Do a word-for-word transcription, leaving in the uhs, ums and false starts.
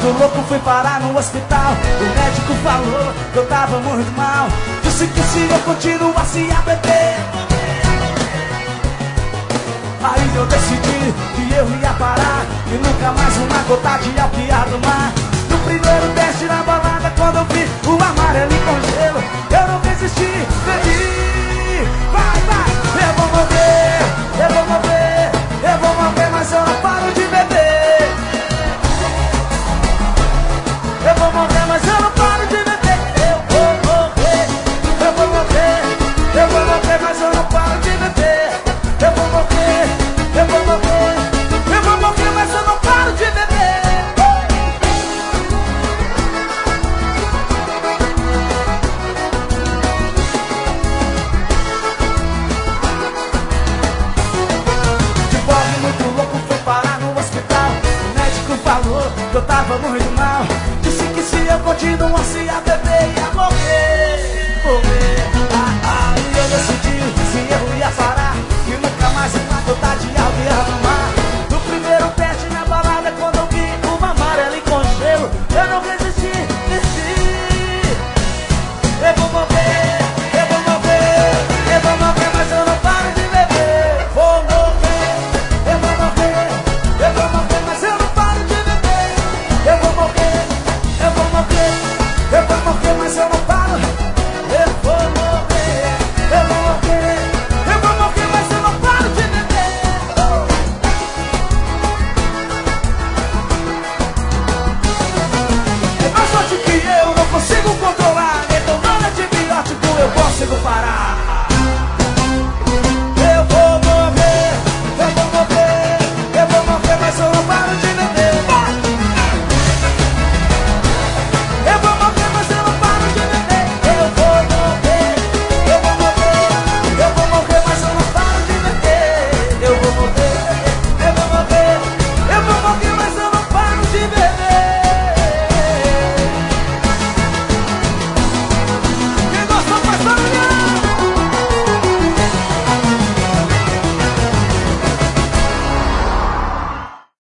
louco, fui parar no hospital. O médico falou que eu tava muito mal. Disse que se eu continuasse a beber, aí eu decidi que eu ia parar e nunca mais uma gota de alquiar do mar. No primeiro teste na balada, quando eu vi o amarelinho com gelo, eu não resisti, bebi. Vai, vai, eu vou morrer, eu vou morrer, eu vou morrer, mas eu não paro de beber. Eu vou morrer, mas eu não paro de beber. Eu vou morrer, eu vou morrer, eu vou morrer, mas eu não paro de beber. Eu vou morrer, eu vou morrer, eu vou morrer, mas eu não paro de beber. De pobre muito louco, fui parar no hospital. O médico falou que eu tava muito mal. Disse que se eu continuasse a beber ia morrer, morrer.